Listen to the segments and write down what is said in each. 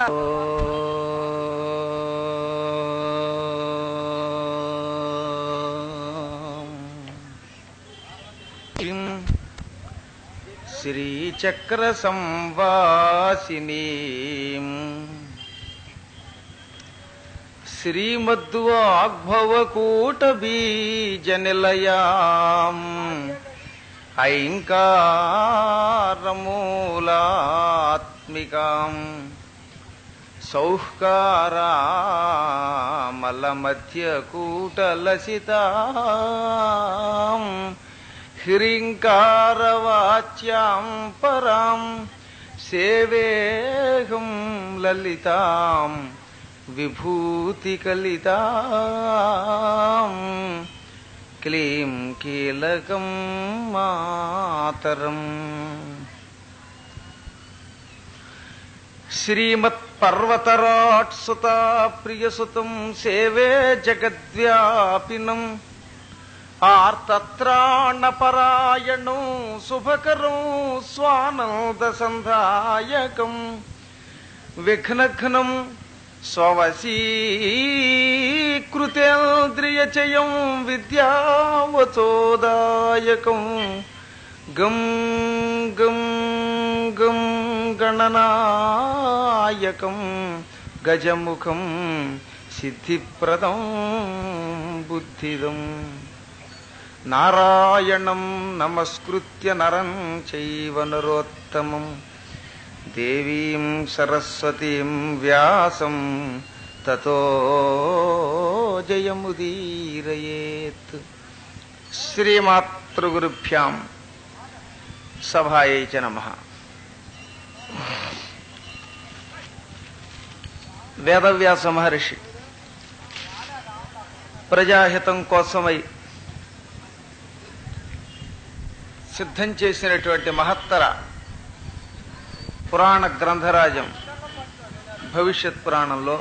శ్రీచక్ర సంవాసిని శ్రీమద్వాగ్భవకూటబీజనిలయాం ఐంకారమూలాత్మికాం సౌఃకారామలమధ్యకూటలసితాం హ్రీంకారవాచ్యాం పరాం సేవేహం లలితాం విభూతికలితాం క్లీం కీలకం మాతరం. శ్రీమత్పర్వతరాట్సుతా ప్రియసుతం సేవే జగద్వ్యాపినం ఆర్తత్రాణపరాయణం శుభకరం స్వానందసంధాయకం విఘ్నఘ్నం స్వవశీకృతేంద్రియచయం విద్యావచోదాయకం గం గం గం గణనాయకం గజముఖం సిద్ధిప్రదం బుద్ధిదం. నారాయణం నమస్కృత్య నరం చైవ నరోత్తమం దేవీం సరస్వతీం వ్యాసం తతో జయముదీరయేత్. శ్రీమాతృగురుభ్యాం సభాయై చ నమః. వేదవ్యాస మహర్షి ప్రజాహితం కోసమై సిద్ధం చేసినటువంటి మహత్తర పురాణ గ్రంథరాజం భవిష్యత్ పురాణంలో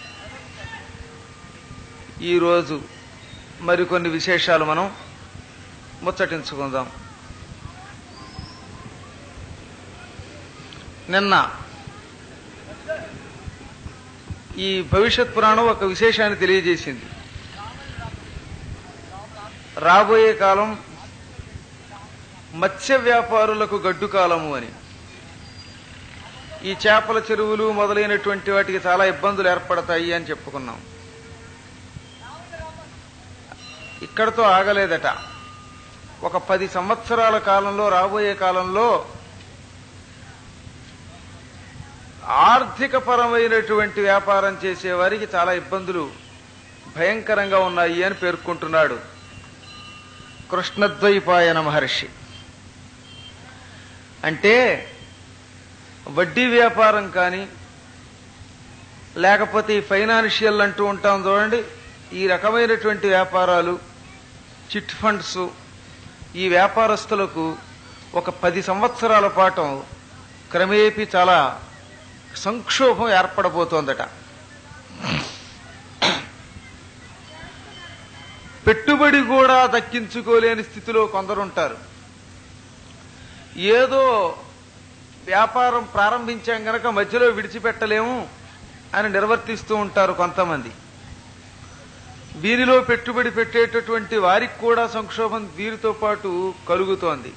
ఈరోజు మరికొన్ని విశేషాలు మనం ముచ్చటించుకుందాం. నిన్న ఈ భవిష్యత్ పురాణం ఒక విశేషాన్ని తెలియజేసింది. రాబోయే కాలం మత్స్య వ్యాపారులకు గడ్డు కాలము అని. ఈ చేపల చెరువులు మొదలైనటువంటి వాటికి చాలా ఇబ్బందులు ఏర్పడతాయి అని చెప్పుకున్నాం. ఇక్కడతో ఆగలేదట. ఒక 10 సంవత్సరాల కాలంలో, రాబోయే కాలంలో ఆర్థిక పరమైనటువంటి వ్యాపారం చేసేవారికి చాలా ఇబ్బందులు భయంకరంగా ఉన్నాయి అని పేర్కొంటున్నాడు కృష్ణద్వైపాయన మహర్షి. అంటే వడ్డీ వ్యాపారం కానీ, లేకపోతే ఈ ఫైనాన్షియల్ అంటూ ఉంటాం చూడండి, ఈ రకమైనటువంటి వ్యాపారాలు, చిట్ ఫండ్స్, ఈ వ్యాపారస్తులకు ఒక 10 సంవత్సరాల పాటు క్రమేపీ చాలా సంక్షోభం ఏర్పడబోతోందట. పెట్టుబడి కూడా దక్కించుకోలేని స్థితిలో కొందరుంటారు. ఏదో వ్యాపారం ప్రారంభించాం గనక మధ్యలో విడిచిపెట్టలేము అని నిర్వర్తిస్తూ ఉంటారు కొంతమంది. వీరిలో పెట్టుబడి పెట్టేటటువంటి వారికి కూడా సంక్షోభం వీరితో పాటు కలుగుతోంది.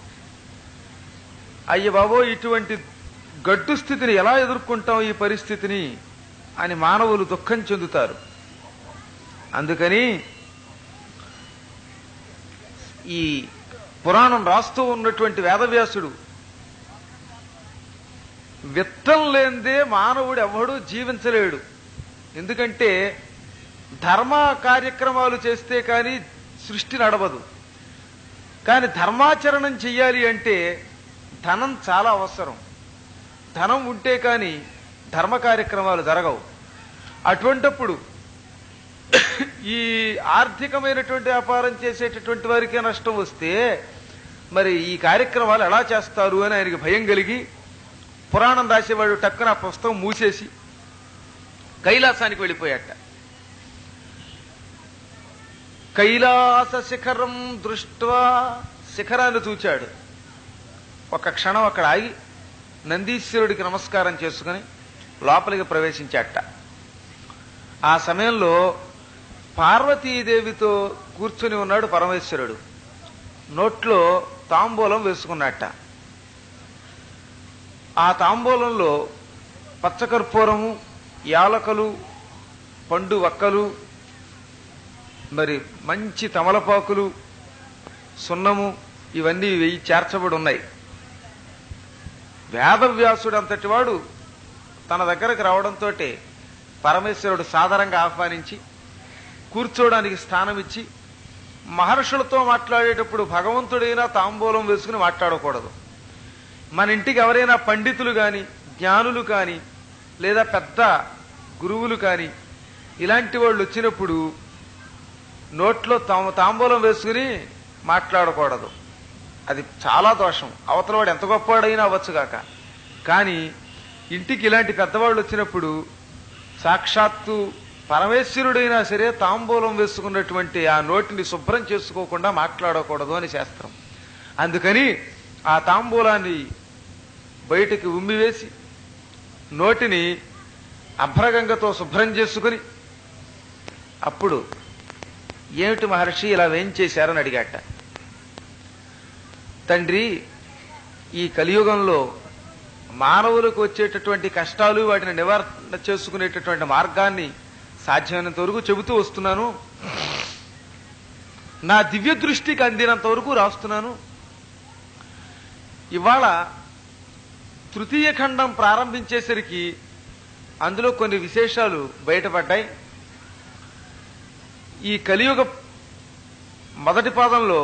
అయ్య బాబో, ఇటువంటి గడ్డు స్థితిని ఎలా ఎదుర్కొంటాం ఈ పరిస్థితిని అని మానవులు దుఃఖం చెందుతారు. అందుకని ఈ పురాణం రాస్తూ ఉన్నటువంటి వేదవ్యాసుడు విత్తం లేనిదే మానవుడు ఎవడూ జీవించలేడు. ఎందుకంటే ధర్మ కార్యక్రమాలు చేస్తే కానీ సృష్టి నడవదు. కానీ ధర్మాచరణం చెయ్యాలి అంటే ధనం చాలా అవసరం. ధనం ఉంటే కానీ ధర్మ కార్యక్రమాలు జరగవు. అటువంటప్పుడు ఈ ఆర్థికమైనటువంటి వ్యాపారం చేసేటటువంటి వారికే నష్టం వస్తే మరి ఈ కార్యక్రమాలు ఎలా చేస్తారు అని ఆయనకి భయం కలిగి పురాణం రాసేవాడు టక్కున ఆ పుస్తకం మూసేసి కైలాసానికి వెళ్ళిపోయాట. కైలాస శిఖరం దృష్ట్వా, శిఖరాన్ని చూచాడు. ఒక క్షణం అక్కడ ఆగి నందీశ్వరుడికి నమస్కారం చేసుకుని లోపలికి ప్రవేశించాట. ఆ సమయంలో పార్వతీదేవితో కూర్చుని ఉన్నాడు పరమేశ్వరుడు. నోట్లో తాంబూలం వేసుకున్నట్ట. ఆ తాంబూలంలో పచ్చకర్పూరము, యాలకలు, పండు వక్కలు, మరి మంచి తమలపాకులు, సున్నము ఇవన్నీ చేర్చబడి ఉన్నాయి. వేదవ్యాసుడు అంతటి వాడు తన దగ్గరకు రావడంతో పరమేశ్వరుడు సాదరంగా ఆహ్వానించి కూర్చోవడానికి స్థానం ఇచ్చి, మహర్షులతో మాట్లాడేటప్పుడు భగవంతుడైనా తాంబూలం వేసుకుని మాట్లాడకూడదు. మన ఇంటికి ఎవరైనా పండితులు కాని, జ్ఞానులు కాని, లేదా పెద్ద గురువులు కాని ఇలాంటి వాళ్ళు వచ్చినప్పుడు నోట్లో తాంబూలం వేసుకుని మాట్లాడకూడదు. అది చాలా దోషం. అవతలవాడు ఎంత గొప్పవాడైనా అవ్వచ్చుగాక. కానీ ఇంటికి ఇలాంటి పెద్దవాళ్ళు వచ్చినప్పుడు సాక్షాత్తు పరమేశ్వరుడైనా సరే తాంబూలం వేసుకున్నటువంటి ఆ నోటిని శుభ్రం చేసుకోకుండా మాట్లాడకూడదు అని శాస్త్రం. అందుకని ఆ తాంబూలాన్ని బయటికి ఉమ్మివేసి నోటిని అభ్రగంగతో శుభ్రం చేసుకుని అప్పుడు ఏమిటి మహర్షి ఇలా వేయించేశారని అడిగాట. తండ్రి, ఈ కలియుగంలో మానవులకు వచ్చేటటువంటి కష్టాలు వాటిని నివారణ చేసుకునేటటువంటి మార్గాన్ని సాధ్యమైనంత వరకు చెబుతూ వస్తున్నాను. నా దివ్య దృష్టికి అందినంత వరకు రాస్తున్నాను. ఇవాళ తృతీయ ఖండం ప్రారంభించేసరికి అందులో కొన్ని విశేషాలు బయటపడ్డాయి. ఈ కలియుగ మొదటి పాదంలో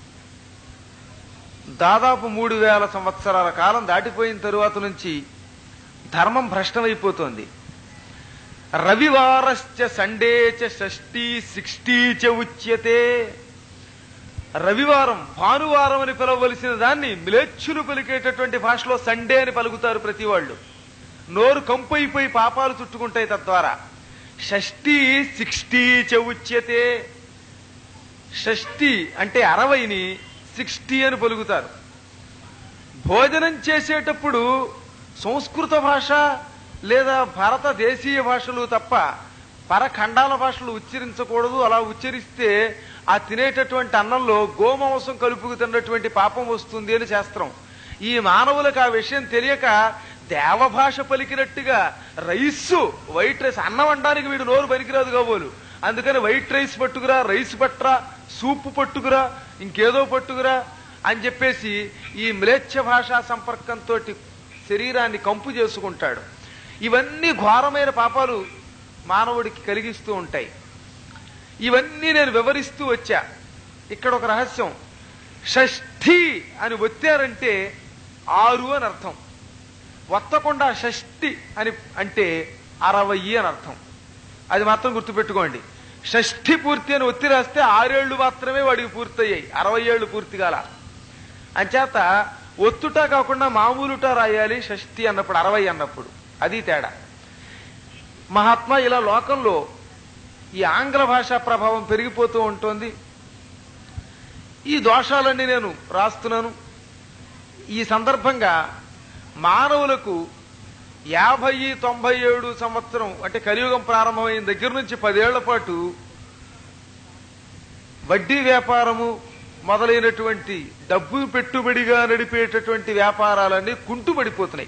దాదాపు 3000 సంవత్సరాల కాలం దాటిపోయిన తరువాత నుంచి ధర్మం భ్రష్టమైపోతోంది. రవివారశ్చ సండే చ షష్ఠీ 60 చ ఉచ్యతే. రవివారం, భానువారం అని పిలవలసిన దాన్ని మిలేచ్చులు పలికేటటువంటి భాషలో సండే అని పలుకుతారు ప్రతి వాళ్ళు. నోరు కంపైపోయి పాపాలు చుట్టుకుంటాయి తద్వారా. షష్ఠీ 60 చ ఉచ్యతే. షష్ఠి అంటే 60ని 60 అని పలుకుతారు. భోజనం చేసేటప్పుడు సంస్కృత భాష లేదా భారతదేశీయ భాషలు తప్ప పరఖండాల భాషలు ఉచ్చరించకూడదు. అలా ఉచ్చరిస్తే ఆ తినేటటువంటి అన్నంలో గోమాంసం కలుపుకు తిన్నటువంటి పాపం వస్తుంది అని శాస్త్రం. ఈ మానవులకు ఆ విషయం తెలియక దేవభాష పలికినట్టుగా రైస్, వైట్ రైస్, అన్నం అనడానికి వీడు నోరు పనికిరాదు కాబోలు. అందుకని వైట్ రైస్ పట్టుకురా, రైస్ పట్టరా, సూపు పట్టుకురా, ఇంకేదో పట్టుకురా అని చెప్పేసి ఈ మ్లేచ్ఛ భాషా సంపర్కంతో శరీరాన్ని కంపు చేసుకుంటాడు. ఇవన్నీ ఘోరమైన పాపాలు మానవుడికి కలిగిస్తూ ఉంటాయి. ఇవన్నీ నేను వివరిస్తూ వచ్చా. ఇక్కడ ఒక రహస్యం. షష్ఠి అని ఒత్తారంటే 6 అని అర్థం. ఒత్తకుండా షష్ఠి అని అంటే 60 అని అర్థం. అది మాత్రం గుర్తుపెట్టుకోండి. షష్ఠి పూర్తి అని ఒత్తి రాస్తే 6 ఏళ్లు మాత్రమే వాడికి పూర్తయ్యాయి, 60 ఏళ్లు పూర్తి కాల. అంచేత ఒత్తుట కాకుండా మామూలుట రాయాలి షష్ఠి అన్నప్పుడు, 60 అన్నప్పుడు. అది తేడా. మహాత్మా, ఇలా లోకంలో ఈ ఆంగ్ల భాషా ప్రభావం పెరిగిపోతూ ఉంటుంది. ఈ దోషాలన్నీ నేను రాస్తున్నాను. ఈ సందర్భంగా మానవులకు 50-97 సంవత్సరం అంటే కలియుగం ప్రారంభమైన దగ్గర నుంచి 10 ఏళ్ల పాటు వడ్డీ వ్యాపారము మొదలైనటువంటి డబ్బు పెట్టుబడిగా నడిపేటటువంటి వ్యాపారాలన్నీ కుంటుపడిపోతున్నాయి.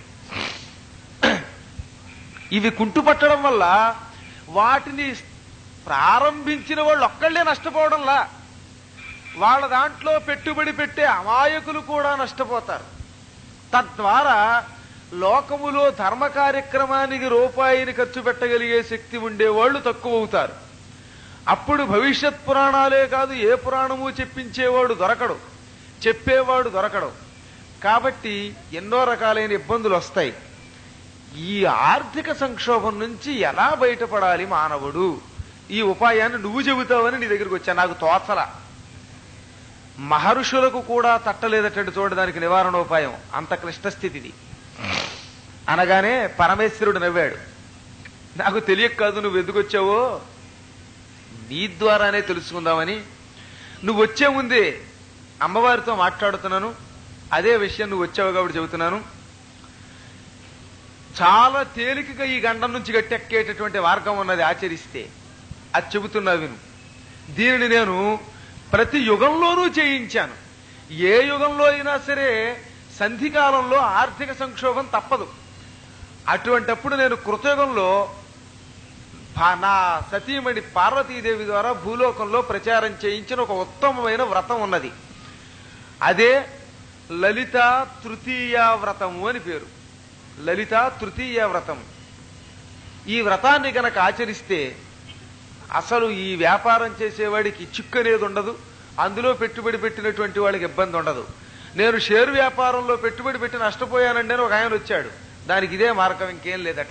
ఇవి కుంటుపట్టడం వల్ల వాటిని ప్రారంభించిన వాళ్ళు ఒక్కళ్లే నష్టపోవడంలా, వాళ్ళ దాంట్లో పెట్టుబడి పెట్టే అమాయకులు కూడా నష్టపోతారు. తద్వారా లోకములో ధర్మ కార్యక్రమానికి రూపాయిని ఖర్చు పెట్టగలిగే శక్తి ఉండేవాళ్లు తక్కువ అవుతారు. అప్పుడు భవిష్యత్ పురాణాలే కాదు, ఏ పురాణము చెప్పించేవాడు దొరకడు, చెప్పేవాడు దొరకడు. కాబట్టి ఎన్నో రకాలైన ఇబ్బందులు వస్తాయి. ఈ ఆర్థిక సంక్షోభం నుంచి ఎలా బయటపడాలి మానవుడు, ఈ ఉపాయాన్ని నువ్వు చెబుతావని నీ దగ్గరికి వచ్చా. నాకు తోచల. మహర్షులకు కూడా తట్టలేదటండి చూడడానికి నివారణోపాయం. అంత క్లిష్టస్థితిది. అనగానే పరమేశ్వరుడు నవ్వాడు. నాకు తెలియక కాదు నువ్వు ఎందుకు వచ్చావో, నీ ద్వారానే తెలుసుకుందామని. నువ్వు వచ్చే ముందే అమ్మవారితో మాట్లాడుతున్నాను. అదే విషయం నువ్వు వచ్చావు కాబట్టి చెబుతున్నాను. చాలా తేలికగా ఈ గండం నుంచి గట్టెక్కేటటువంటి మార్గం ఉన్నది ఆచరిస్తే. అది చెబుతున్నా విను. దీనిని నేను ప్రతి యుగంలోనూ చేయించాను. ఏ యుగంలో అయినా సరే సంధికాలంలో ఆర్థిక సంక్షోభం తప్పదు. అటువంటప్పుడు నేను కృతయుగంలో నా సతీమణి పార్వతీదేవి ద్వారా భూలోకంలో ప్రచారం చేయించిన ఒక ఉత్తమమైన వ్రతం ఉన్నది. అదే లలిత తృతీయ వ్రతము అని పేరు. లలిత తృతీయ వ్రతం. ఈ వ్రతాన్ని గనక ఆచరిస్తే అసలు ఈ వ్యాపారం చేసేవాడికి చిక్కు అనేది ఉండదు. అందులో పెట్టుబడి పెట్టినటువంటి వాళ్ళకి ఇబ్బంది ఉండదు. నేను షేరు వ్యాపారంలో పెట్టుబడి పెట్టి నష్టపోయానండి అని ఒక ఆయన వచ్చాడు. దానికి ఇదే మార్గం, ఇంకేం లేదట.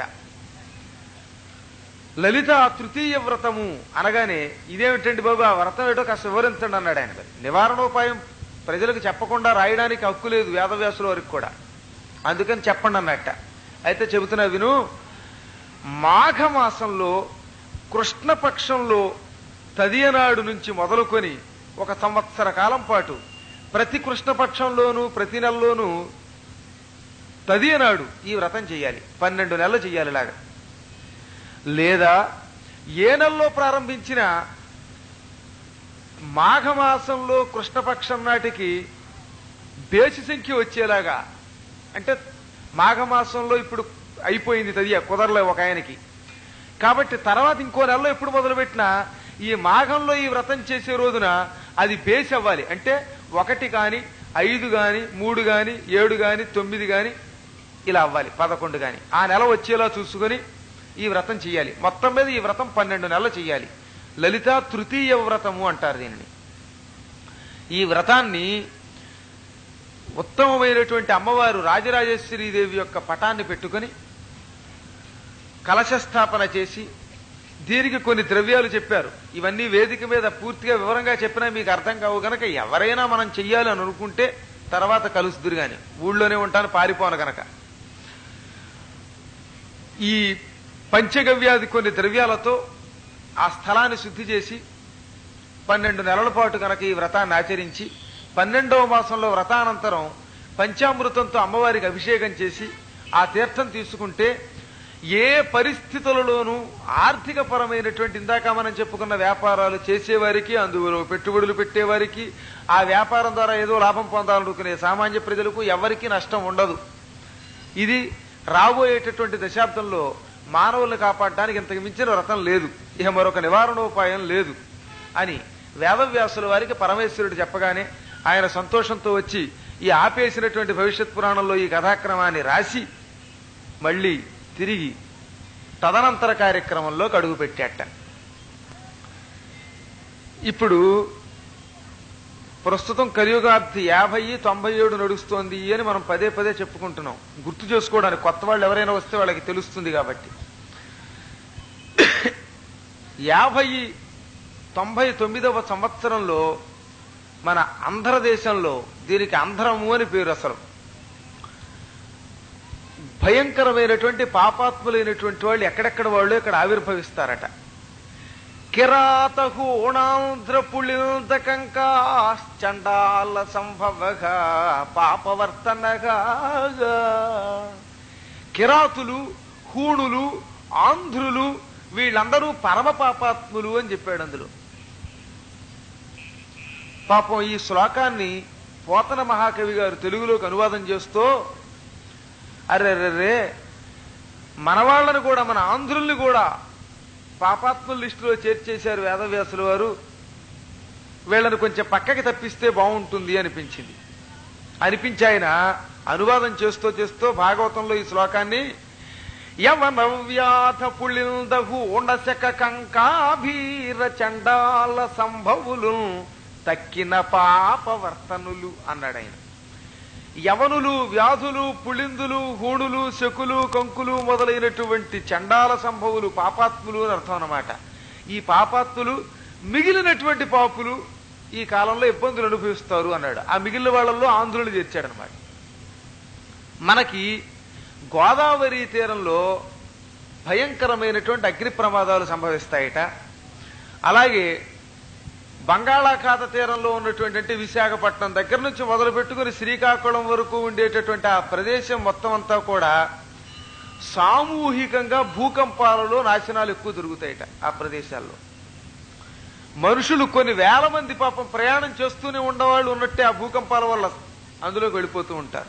లలిత తృతీయ వ్రతము అనగానే ఇదేమిటండి బాబు, ఆ వ్రతం ఏటో కాస్త వివరించండి అన్నాడు ఆయన. నివారణోపాయం ప్రజలకు చెప్పకుండా రాయడానికి హక్కు లేదు వేదవ్యాసుల వారికి కూడా, అందుకని చెప్పండి అన్నట్ట. అయితే చెబుతున్నా విను. మాఘమాసంలో కృష్ణపక్షంలో తదియనాడు నుంచి మొదలుకొని 1 సంవత్సర కాలం పాటు ప్రతి కృష్ణపక్షంలోనూ ప్రతి నెలలోనూ తదియనాడు ఈ వ్రతం చెయ్యాలి. 12 నెలలు చెయ్యాలి ఇలాగా. లేదా ఏ నెలలో ప్రారంభించిన మాఘమాసంలో కృష్ణపక్షం నాటికి బేసి సంఖ్య వచ్చేలాగా, అంటే మాఘమాసంలో ఇప్పుడు అయిపోయింది తదియ, కుదరలే ఒక ఆయనకి, కాబట్టి తర్వాత ఇంకో నెలలో ఎప్పుడు మొదలుపెట్టినా ఈ మాఘంలో ఈ వ్రతం చేసే రోజున అది బేసి అవ్వాలి. అంటే 1 కాని 5 కాని 3 కాని 7 కాని 9 కాని ఇలా అవ్వాలి, 11 కాని ఆ నెల వచ్చేలా చూసుకొని ఈ వ్రతం చెయ్యాలి. మొత్తం మీద ఈ వ్రతం 12 నెలలు చెయ్యాలి. లలిత తృతీయ వ్రతము అంటారు దీనిని. ఈ వ్రతాన్ని ఉత్తమమైనటువంటి అమ్మవారు రాజరాజేశ్వరీదేవి యొక్క పటాన్ని పెట్టుకొని కలశస్థాపన చేసి, దీనికి కొన్ని ద్రవ్యాలు చెప్పారు. ఇవన్నీ వేదిక మీద పూర్తిగా వివరంగా చెప్పినా మీకు అర్థం కావు గనక ఎవరైనా మనం చెయ్యాలి అని అనుకుంటే తర్వాత కలుస్తురు గాని, ఊళ్ళోనే ఉంటాను పారిపోను గనక. ఈ పంచగవ్యాది కొన్ని ద్రవ్యాలతో ఆ స్థలాన్ని శుద్ధి చేసి 12 నెలల పాటు కనుక ఈ వ్రతాన్ని ఆచరించి 12వ మాసంలో వ్రతానంతరం పంచామృతంతో అమ్మవారికి అభిషేకం చేసి ఆ తీర్థం తీసుకుంటే ఏ పరిస్థితులలోనూ ఆర్థిక పరమైనటువంటి, ఇందాక మనం చెప్పుకున్న వ్యాపారాలు చేసేవారికి, అందులో పెట్టుబడులు పెట్టేవారికి, ఆ వ్యాపారం ద్వారా ఏదో లాభం పొందాలనుకునే సామాన్య ప్రజలకు ఎవరికీ నష్టం ఉండదు. ఇది రాబోయేటటువంటి దశాబ్దంలో మానవుల్ని కాపాడడానికి ఇంతకు మించిన వ్రతం లేదు, ఇక మరొక నివారణోపాయం లేదు అని వేదవ్యాసుల వారికి పరమేశ్వరుడు చెప్పగానే ఆయన సంతోషంతో వచ్చి ఈ ఆపేసినటువంటి భవిష్యత్ పురాణంలో ఈ కథాక్రమాన్ని రాసి మళ్ళీ తిరిగి తదనంతర కార్యక్రమంలోకి అడుగు పెట్టాట. ఇప్పుడు ప్రస్తుతం కలియుగాబ్ది 50-97 నడుస్తోంది అని మనం పదే పదే చెప్పుకుంటున్నాం, గుర్తు చేసుకోవడానికి. కొత్త వాళ్ళు ఎవరైనా వస్తే వాళ్ళకి తెలుస్తుంది కాబట్టి. 50-99వ సంవత్సరంలో మన ఆంధ్రదేశంలో, దీనికి ఆంధ్రము అని పేరు, అసలు భయంకరమైనటువంటి పాపాత్ములైనటువంటి వాళ్ళు ఎక్కడెక్కడ వాళ్ళు ఇక్కడ ఆవిర్భవిస్తారట. కిరాతహూణాంధ్రపుళిందకంకాశ్చండాల సంభవగా పాపవర్తనగా. కిరాతులు, హూణులు, ఆంధ్రులు వీళ్ళందరూ పరమ పాపాత్ములు అని చెప్పాడు అందులో. పాపం ఈ శ్లోకాన్ని పోతన మహాకవి గారు తెలుగులోకి అనువాదం చేస్తూ, అర్రెర్రే మనవాళ్లను కూడా, మన ఆంధ్రుల్ని కూడా పాపాత్ముల లిస్టులో చేర్చేశారు వేదవ్యాసుల వారు, వీళ్ళని కొంచెం పక్కకి తప్పిస్తే బాగుంటుంది అనిపించి ఆయన అనువాదం చేస్తూ భాగవతంలో ఈ శ్లోకాన్ని యవనవ్యాధ పుళిందహు ఉండశక కంకాభీర చండాల సంభవులు తక్కిన పాపవర్తనులు అన్నాడు ఆయన. యవనులు, వ్యాధులు, పుళిందులు, హూణులు, శకులు, కంకులు మొదలైనటువంటి చండాల సంభవులు పాపాత్ములు అని అర్థం అన్నమాట. ఈ పాపాత్ములు మిగిలినటువంటి పాపులు ఈ కాలంలో ఇబ్బందులు అనుభవిస్తారు అన్నాడు. ఆ మిగిలిన వాళ్ళల్లో ఆంధ్రులు చేర్చాడనమాట. మనకి గోదావరి తీరంలో భయంకరమైనటువంటి అగ్ని ప్రమాదాలు సంభవిస్తాయట. అలాగే బంగాళాఖాత తీరంలో ఉన్నటువంటి, అంటే విశాఖపట్నం దగ్గర నుంచి మొదలు పెట్టుకుని శ్రీకాకుళం వరకు ఉండేటటువంటి ఆ ప్రదేశం మొత్తం అంతా కూడా సామూహికంగా భూకంపాలలో నాశనాలు ఎక్కువ జరుగుతాయట ఆ ప్రదేశాల్లో. మనుషులు కొన్ని వేల మంది పాపం ప్రయాణం చేస్తూనే ఉండేవాళ్ళు ఉన్నట్టే ఆ భూకంపాల వల్ల అందులోకి వెళ్ళిపోతూ ఉంటారు.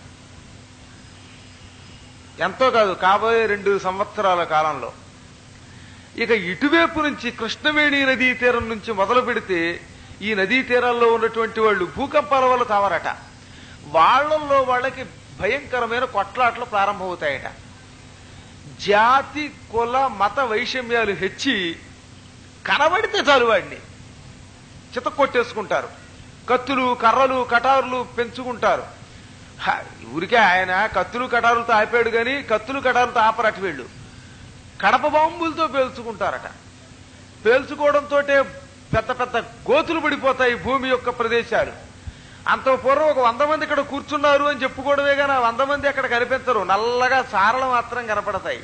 ఎంతో కాదు, కాబోయే 2 సంవత్సరాల కాలంలో. ఇక ఇటువైపు నుంచి కృష్ణవేణి నదీ తీరం నుంచి మొదలు పెడితే ఈ నదీ తీరాల్లో ఉన్నటువంటి వాళ్ళు భూకంపాల వల్ల తావరట. వాళ్ళల్లో వాళ్ళకి భయంకరమైన కొట్లాటలు ప్రారంభమవుతాయట. జాతి కుల మత వైషమ్యాలు హెచ్చి కనబడితే చాలు వాడిని చిత కొట్టేసుకుంటారు. కత్తులు కర్రలు కటారులు పెంచుకుంటారు. ఊరికే ఆయన కత్తులు కటారులతో ఆపాడు గాని కత్తులు కటారులతో ఆపరట. వీళ్ళు కడప బాంబులతో పేల్చుకుంటారట. పేల్చుకోవడంతో పెద్ద పెద్ద గోతులు పడిపోతాయి భూమి యొక్క ప్రదేశాలు. అంత పూర్వం ఒక 100 మంది ఇక్కడ కూర్చున్నారు అని చెప్పుకోవడమే కానీ 100 మంది అక్కడ కనిపించరు. నల్లగా సారలు మాత్రం కనపడతాయి.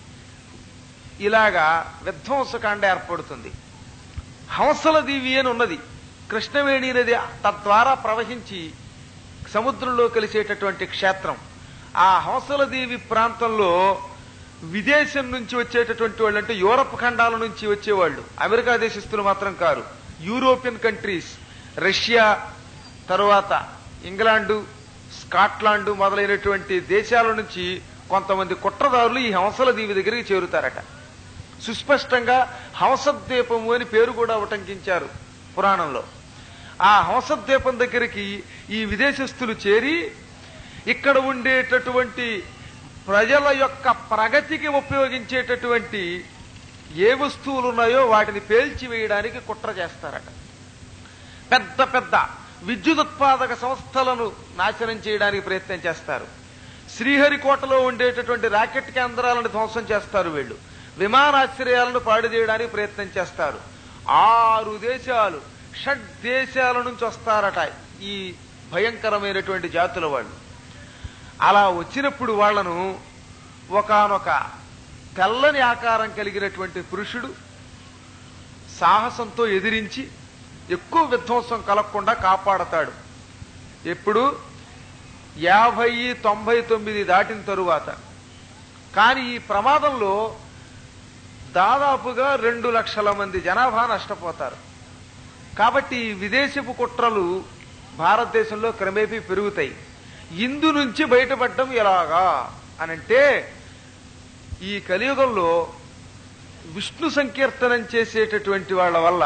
ఇలాగా విధ్వంసకాండ ఏర్పడుతుంది. హంసల దీవి అని ఉన్నది కృష్ణవేణి నది తద్వారా ప్రవహించి సముద్రంలో కలిసేటటువంటి క్షేత్రం. ఆ హంసల దీవి ప్రాంతంలో విదేశం నుంచి వచ్చేటటువంటి వాళ్ళు, అంటే యూరప్ ఖండాల నుంచి వచ్చేవాళ్ళు, అమెరికా దేశస్తులు మాత్రం కారు, యూరోపియన్ కంట్రీస్, రష్యా, తరువాత ఇంగ్లాండు, స్కాట్లాండు మొదలైనటువంటి దేశాల నుంచి కొంతమంది కుట్రదారులు ఈ హంసల దీవి దగ్గరికి చేరుతారట. సుస్పష్టంగా హంసద్వీపము అని పేరు కూడా ఉటంకించారు పురాణంలో. ఆ హంసద్వీపం దగ్గరికి ఈ విదేశస్తులు చేరి ఇక్కడ ఉండేటటువంటి ప్రజల యొక్క ప్రగతికి ఉపయోగించేటటువంటి ఏ వస్తువులు ఉన్నాయో వాటిని పేల్చివేయడానికి కుట్ర చేస్తారట. పెద్ద పెద్ద విద్యుదుత్పాదక సంస్థలను నాశనం చేయడానికి ప్రయత్నం చేస్తారు. శ్రీహరికోటలో ఉండేటటువంటి రాకెట్ కేంద్రాలను ధ్వంసం చేస్తారు వీళ్ళు. విమానాశ్రయాలను పాడు చేయడానికి ప్రయత్నం చేస్తారు. 6 దేశాలు 6 దేశాల నుంచి వస్తారట ఈ భయంకరమైనటువంటి జాతుల వాళ్ళు. అలా వచ్చినప్పుడు వాళ్లను ఒకానొక తెల్లని ఆకారం కలిగినటువంటి పురుషుడు సాహసంతో ఎదిరించి ఎక్కువ విధ్వంసం కలగకుండా కాపాడతాడు. ఎప్పుడు 50-99 దాటిన తరువాత. కానీ ఈ ప్రమాదంలో దాదాపుగా 2 లక్షల మంది జనాభా నష్టపోతారు. కాబట్టి విదేశపు కుట్రలు భారతదేశంలో క్రమేపీ పెరుగుతాయి. ఇందు నుంచి బయటపడడం ఎలాగా అనంటే, ఈ కలియుగంలో విష్ణు సంకీర్తనం చేసేటటువంటి వాళ్ళ వల్ల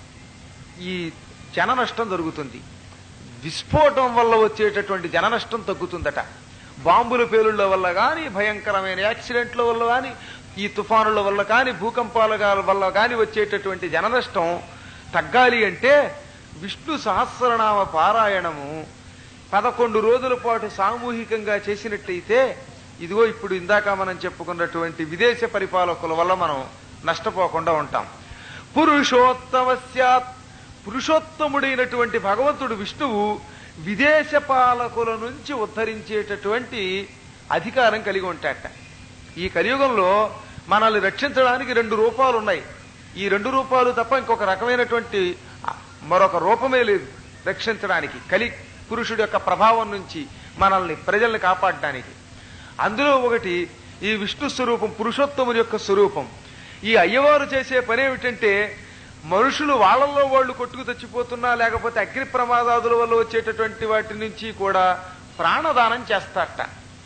ఈ జన నష్టం జరుగుతుంది. విస్ఫోటం వల్ల వచ్చేటటువంటి జన నష్టం తగ్గుతుందట. బాంబుల పేలుళ్ల వల్ల కానీ, భయంకరమైన యాక్సిడెంట్ల వల్ల కానీ, ఈ తుఫానుల వల్ల కానీ, భూకంపాల వల్ల కానీ వచ్చేటటువంటి జన నష్టం తగ్గాలి అంటే విష్ణు సహస్రనామ పారాయణము 11 రోజుల పాటు సామూహికంగా చేసినట్టయితే, ఇదిగో ఇప్పుడు ఇందాక మనం చెప్పుకున్నటువంటి విదేశ పరిపాలకుల వల్ల మనం నష్టపోకుండా ఉంటాం. పురుషోత్తమస్యాత్, పురుషోత్తముడైనటువంటి భగవంతుడు విష్ణువు విదేశ పాలకుల నుంచి ఉద్ధరించేటటువంటి అధికారం కలిగి ఉంటాట. ఈ కలియుగంలో మనల్ని రక్షించడానికి 2 రూపాలు ఉన్నాయి. ఈ 2 రూపాలు తప్ప ఇంకొక రకమైనటువంటి మరొక రూపమే లేదు రక్షించడానికి, కలి పురుషుడి యొక్క ప్రభావం నుంచి మనల్ని ప్రజల్ని కాపాడడానికి. అందులో ఒకటి ఈ విష్ణు స్వరూపం, పురుషోత్తముని యొక్క స్వరూపం. ఈ అయ్యవారు చేసే పని ఏమిటంటే, మనుషులు వాళ్ళల్లో వాళ్ళు కొట్టుకు తెచ్చిపోతున్నా, లేకపోతే అగ్ని ప్రమాదాదుల వల్ల వచ్చేటటువంటి వాటి నుంచి కూడా ప్రాణదానం చేస్తారట.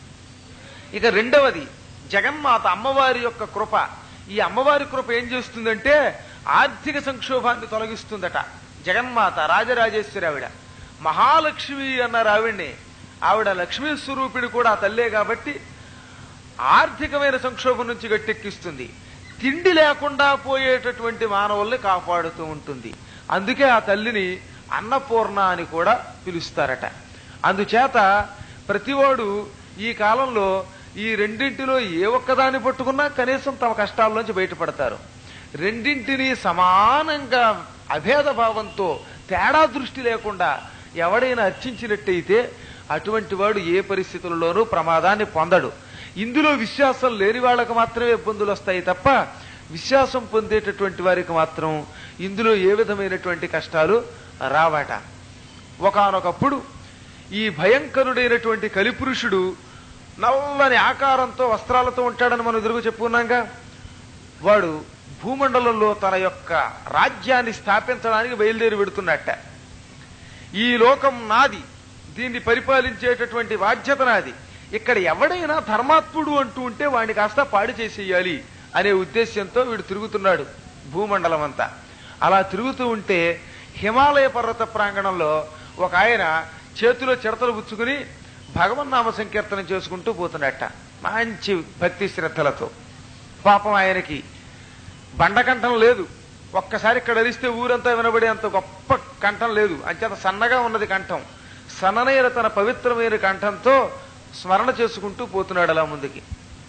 ఇక రెండవది జగన్మాత అమ్మవారి యొక్క కృప. ఈ అమ్మవారి కృప ఏం చేస్తుందంటే ఆర్థిక సంక్షోభాన్ని తొలగిస్తుందట. జగన్మాత రాజరాజేశ్వరి ఆవిడ మహాలక్ష్మి అన్నారు ఆవిడ్ని. ఆవిడ లక్ష్మీ స్వరూపిణి కూడా తల్లే కాబట్టి ఆర్థికమైన సంక్షోభం నుంచి గట్టెక్కిస్తుంది. తిండి లేకుండా పోయేటటువంటి మానవుల్ని కాపాడుతూ ఉంటుంది. అందుకే ఆ తల్లిని అన్నపూర్ణ అని కూడా పిలుస్తారట. అందుచేత ప్రతివాడు ఈ కాలంలో ఈ రెండింటిలో ఏ ఒక్కదాన్ని పట్టుకున్నా కనీసం తమ కష్టాల్లోంచి బయటపడతారు. రెండింటినీ సమానంగా అభేద భావంతో తేడా దృష్టి లేకుండా ఎవడైనా అర్చించినట్టయితే అటువంటి వాడు ఏ పరిస్థితుల్లోనూ ప్రమాదాన్ని పొందడు. ఇందులో విశ్వాసం లేని వాళ్ళకి మాత్రమే ఇబ్బందులు వస్తాయి తప్ప విశ్వాసం పొందేటటువంటి వారికి మాత్రం ఇందులో ఏ విధమైనటువంటి కష్టాలు రావట. ఒకానొకప్పుడు ఈ భయంకరుడైనటువంటి కలిపురుషుడు నల్లని ఆకారంతో వస్త్రాలతో ఉంటాడని మనం ఎదురుగా చెప్పుకున్నాంగా. వాడు భూమండలంలో తన యొక్క రాజ్యాన్ని స్థాపించడానికి బయలుదేరి పెడుతున్నట్ట. ఈ లోకం నాది, దీన్ని పరిపాలించేటటువంటి బాధ్యత నాది. ఇక్కడ ఎవడైనా ధర్మాత్ముడు అంటూ ఉంటే వాడిని కాస్త పాడు చేసేయాలి అనే ఉద్దేశ్యంతో వీడు తిరుగుతున్నాడు భూమండలం అంతా. అలా తిరుగుతూ ఉంటే హిమాలయ పర్వత ప్రాంగణంలో ఒక ఆయన చేతిలో చిడతలు పుచ్చుకుని భగవన్నామ సంకీర్తనం చేసుకుంటూ పోతున్నట్ట మంచి భక్తి శ్రద్ధలతో. పాపం ఆయనకి బండకంఠం లేదు, ఒక్కసారి ఇక్కడ అరిస్తే ఊరంతా వినబడే అంత గొప్ప కంఠం లేదు, అంచేత సన్నగా ఉన్నది కంఠం. సన్ననైన తన పవిత్రమైన కంఠంతో స్మరణ చేసుకుంటూ పోతున్నాడు అలా ముందుకి.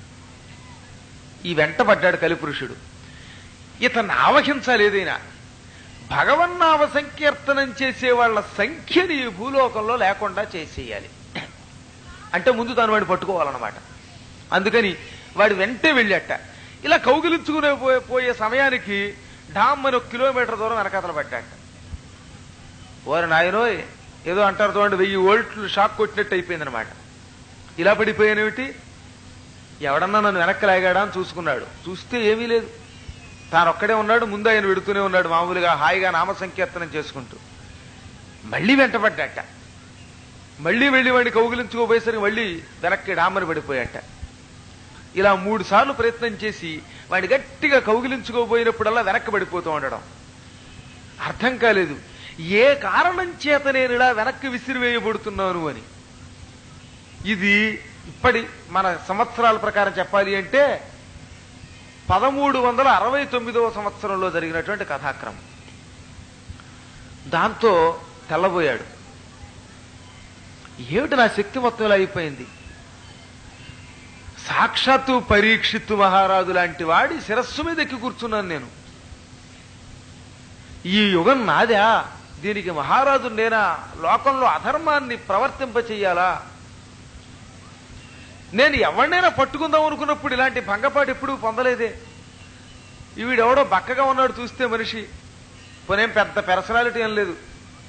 ఈ వెంట పడ్డాడు కలిపురుషుడు. ఇతన్ని ఆవహించాలి ఏదైనా. భగవన్నామ సంకీర్తనం చేసే వాళ్ళ సంఖ్యని ఈ భూలోకంలో లేకుండా చేసేయాలి అంటే ముందు తాను వాడిని పట్టుకోవాలన్నమాట. అందుకని వాడి వెంటే వెళ్ళాట. ఇలా కౌగిలించుకునే పోయే సమయానికి డామ్ అని 1 కిలోమీటర్ దూరం వెనకాతలు పట్టాట. ఓరి నాయనో, ఏదో అంటారు చూడండి, 1000 వోల్ట్లు షాక్ కొట్టినట్టు అయిపోయిందనమాట. ఇలా పడిపోయానేమిటి, ఎవడన్నా నన్ను వెనక్కి లాగాడా అని చూసుకున్నాడు. చూస్తే ఏమీ లేదు, తానొక్కడే ఉన్నాడు. ముందు ఆయన వెడుతూనే ఉన్నాడు మామూలుగా హాయిగా నామ సంకీర్తనం చేసుకుంటూ. మళ్ళీ వెంటపడ్డాట. మళ్ళీ వెళ్ళి వాడిని కౌగిలించుకోపోయేసరికి మళ్ళీ వెనక్కి డామని పడిపోయాట. ఇలా 3 సార్లు ప్రయత్నం చేసి వాడిని గట్టిగా కౌగిలించుకోబోయినప్పుడల్లా వెనక్కి పడిపోతూ ఉండడం. అర్థం కాలేదు, ఏ కారణం చేత నేను ఇలా వెనక్కి విసిరివేయబడుతున్నాను అని. ఇది ఇప్పటి మన సంవత్సరాల ప్రకారం చెప్పాలి అంటే 1369వ సంవత్సరంలో జరిగినటువంటి కథాక్రమం. దాంతో తెల్లబోయాడు. ఏమిటి నా శక్తి మొత్తం ఇలా అయిపోయింది, సాక్షాత్తు పరీక్షిత్తు మహారాజు లాంటి వాడి శిరస్సు మీద ఎక్కి కూర్చున్నాను నేను. ఈ యుగం నాదా, దీనికి మహారాజు నేనా, లోకంలో అధర్మాన్ని ప్రవర్తింపచేయాలా, నేను ఎవరినైనా పట్టుకుందాం అనుకున్నప్పుడు ఇలాంటి భంగపాటు ఎప్పుడూ పొందలేదే. వీడెవడో బక్కగా ఉన్నాడు చూస్తే మనిషి, పోనేం పెద్ద పర్సనాలిటీ అని లేదు,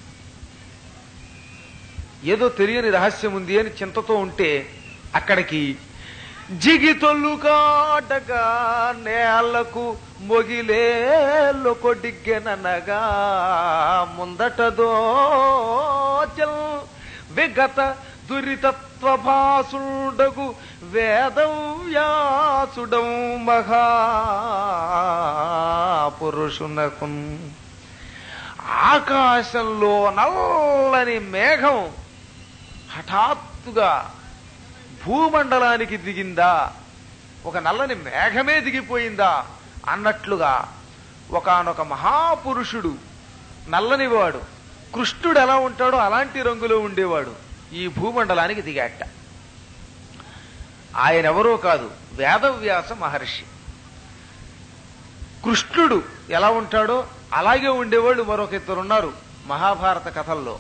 ఏదో తెలియని రహస్యం ఉంది అని చింతతో ఉంటే అక్కడికి జిగితొల్లు కాటగా నేలకు మొగిలేలు కొడిగ్గెననగా ముందటదో విగత దురితత్వభాసుడగు వేదవ్యాసుడం మహాపురుషునకు. ఆకాశంలో నల్లని మేఘం హఠాత్తుగా భూమండలానికి దిగిందా, ఒక నల్లని మేఘమే దిగిపోయిందా అన్నట్లుగా ఒకానొక మహాపురుషుడు, నల్లనివాడు, కృష్ణుడు ఎలా ఉంటాడో అలాంటి రంగులో ఉండేవాడు ఈ భూమండలానికి దిగాట. ఆయన ఎవరో కాదు, వేదవ్యాస మహర్షి. కృష్ణుడు ఎలా ఉంటాడో అలాగే ఉండేవాళ్ళు మరొక 2 ఉన్నారు మహాభారత కథల్లో.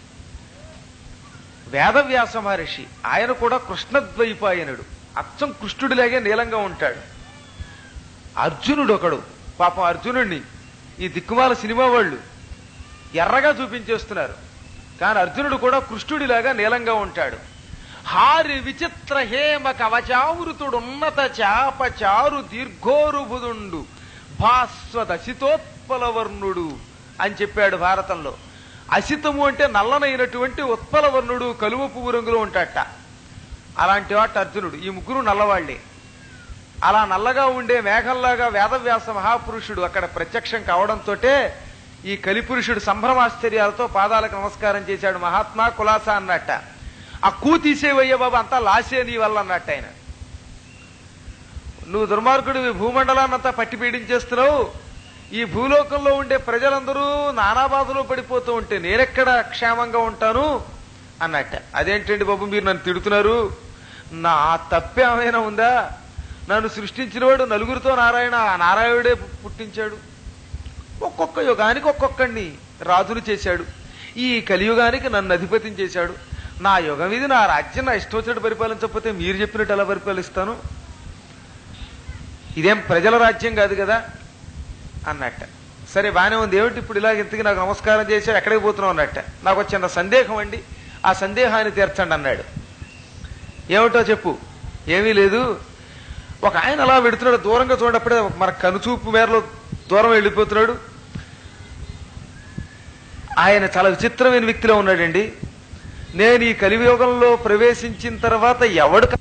వేదవ్యాస మహర్షి ఆయన కూడా కృష్ణద్వైపాయనుడు, అచ్చం కృష్ణుడిలాగే నీలంగా ఉంటాడు. అర్జునుడు ఒకడు, పాపం అర్జునుడిని ఈ దిక్కుమాల సినిమా వాళ్ళు ఎర్రగా చూపించేస్తున్నారు, కానీ అర్జునుడు కూడా కృష్ణుడిలాగా నీలంగా ఉంటాడు. హారి విచిత్ర హేమ కవచావృతుడున్నత చాపచారు దీర్ఘోరుబుదుండు భాస్వదశితోత్పలవర్ణుడు అని చెప్పాడు భారతంలో. అసితము అంటే నల్లనైనటువంటి ఉత్పలవర్ణుడు, కలువ పువ్వు రంగులో ఉంటాడట. అలాంటి వాటి అర్జునుడు. ఈ 3 నల్లవాళ్లే. అలా నల్లగా ఉండే మేఘంలాగా వేదవ్యాస మహాపురుషుడు అక్కడ ప్రత్యక్షం కావడంతో ఈ కలిపురుషుడు సంభ్రమాశ్చర్యాలతో పాదాలకు నమస్కారం చేశాడు. మహాత్మా కులాసా అన్నట్ట. ఆ కూ తీసేవయ్య బాబు, అంతా లాసే నీ వల్ల అన్నట్టు ఆయన. నువ్వు దుర్మార్గుడు, భూమండలాన్నంతా పట్టి పీడించేస్తున్నావు, ఈ భూలోకంలో ఉండే ప్రజలందరూ నానా బాధలో పడిపోతూ ఉంటే నేనెక్కడ క్షేమంగా ఉంటాను అన్నట్ట. అదేంటండి బాబు మీరు నన్ను తిడుతున్నారు, నా తప్పేమైనా ఉందా, నన్ను సృష్టించినవాడు నలుగురితో నారాయణ, నారాయణుడే పుట్టించాడు, ఒక్కొక్క యుగానికి ఒక్కొక్కడిని రాజులు చేశాడు, ఈ కలియుగానికి నన్ను అధిపతిని చేశాడు, నా యుగం ఇది, నా రాజ్యం నా ఇష్టం వచ్చినట్టు పరిపాలించకపోతే మీరు చెప్పినట్టు ఎలా పరిపాలిస్తాను, ఇదేం ప్రజల రాజ్యం కాదు కదా అన్నట్ట. సరే బానే ఉంది, ఏమిటి ఇప్పుడు ఇలాగ ఇంతకి నాకు నమస్కారం చేశాడు, ఎక్కడికి పోతున్నావు అన్నట్ట. నాకు వచ్చిన సందేహం అండి, ఆ సందేహాన్ని తీర్చండి అన్నాడు. ఏమిటో చెప్పు. ఏమీ లేదు. ఒక ఆయన అలా వెడుతున్నాడు, దూరంగా చూడప్పుడే మన కనుచూపు మేరలో దూరం వెళ్ళిపోతున్నాడు. ఆయన చాలా విచిత్రమైన వ్యక్తిలో ఉన్నాడండి. నేను ఈ కలియుగంలో ప్రవేశించిన తర్వాత ఎవడు